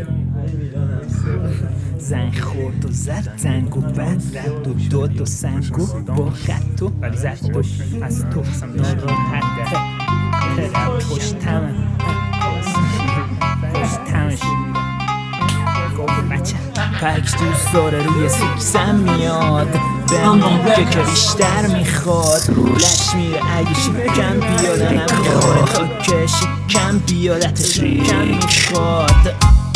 زنگ خورد و زد زنگ و بعد رد و داد و سنگ و با خط و زد و از تو ناراحته پشتمه بچه پک دوست داره روی سیکسم میاد به میگه که بیشتر میخواد رولش میره اگه شکم بیادنم داره تو که شکم بیادتش کم میخواد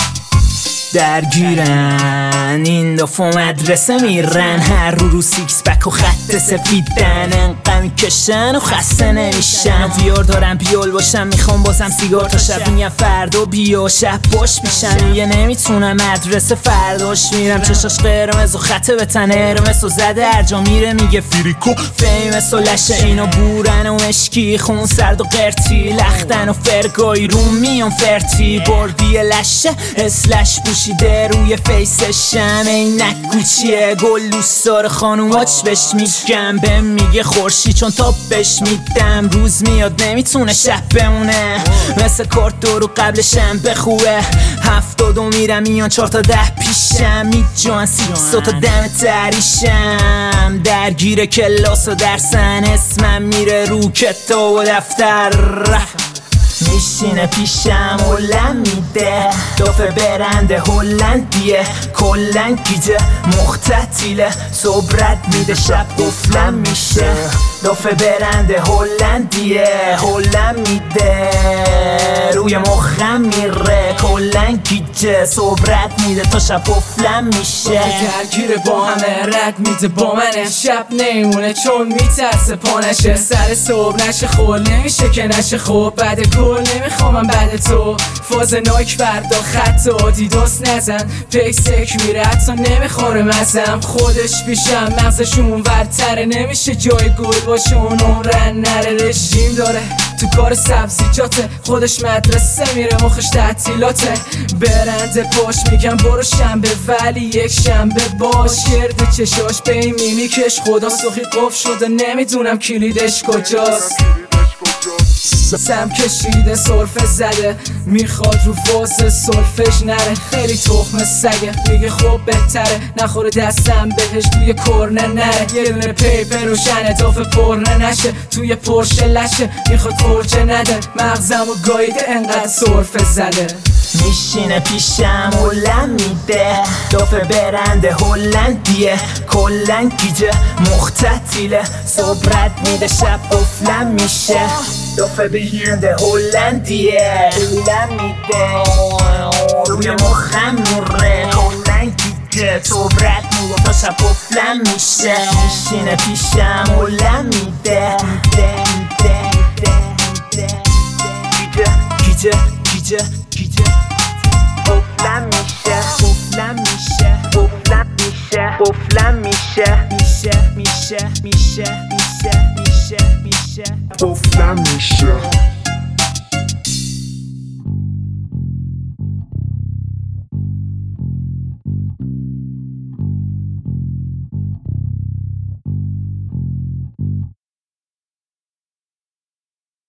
درگیرن این دفعه مدرسه میرن هر رو سیکس بک و خط سفیدن انقدر میکشن و خسته نمیشن بیار دارم بیال باشم میخوام بازم سیگار تا شب میگم فردا بیا شب باش میشن میگه نمیتونم مدرسه فرداش میرم چشاش قرمز و خطه به تن هرمس و زده هر جا میره میگه فریکو فیمس و لشه اینا بورن و مشکی خون سرد و قرتی لختن و فرگای رو میان فرتی بردی لشه اسلش پوشیده روی فیسشم اینک گوچیه گل دوست داره خانوماچ بهش میگم بهم میگه خورشی چون تاپش میدم روز میاد نمیتونه شب بمونه مثل کارت دورو قبل شنبه خوبه 72 میرم میان 4 تا 10 پیشم میجان 6 تا دم تریشم درگیر کلاس و درسن اسمم میره رو کتاب و دفتر میشینه پیشم هلم میده دافه برنده هلندیه کلن گیجه مختطیله صبرت میده شب قفلم میشه دافه برنده هلندیه هلم میده روی مخم میره کلن گیجه صبرت میده تا شب قفلم میشه درگیره با همه رد میده با منه شب نیمونه چون میترسه پانشه سر صبح نشه خول نمیشه که نشه خوب بعد گل نمیخوام بعد تو فاز نایک بردا خط و دیدوس نزن پیکسک میره حتی نمیخوره مزم خودش پیشم مغزشون ورتره نمیشه جای گل باشه اون عمرن نره رژیم داره تو کار سبزیجاته خودش مدرسه میره مخش تعطیلاته برنده پاش میگم برو شنبه ولی یک شنبه باش گرد چشاش به این میمیکش خدا سخی قف شده نمیدونم کلیدش کجاست سم کشیده سرفه زده میخواد رو فاز سرفش نره خیلی تخم سگه میگه خب بهتره نخوره دستم بهش توی کرنه نره یه دونه پیپر روشنه دافه پرنه نشه توی پرشه لشه میخواد پرچه نده مغزم و گایده انقدر سرفه زده میشینه پیشم هلم میده دافه برنده هلندیه کلن گیجه مختطیله صبرت میده شب قفلم میشه دافه برنده هلندیه هلم میده روی مخم میره کلن گیجه صبرت میده تا شب قفلم میشه میشینه پیشم هلم میده گیجه گیجه گیجه قفلم میشه قفلم میشه قفلم میشه قفلم میشه میشه میشه میشه میشه میشه قفلم میشه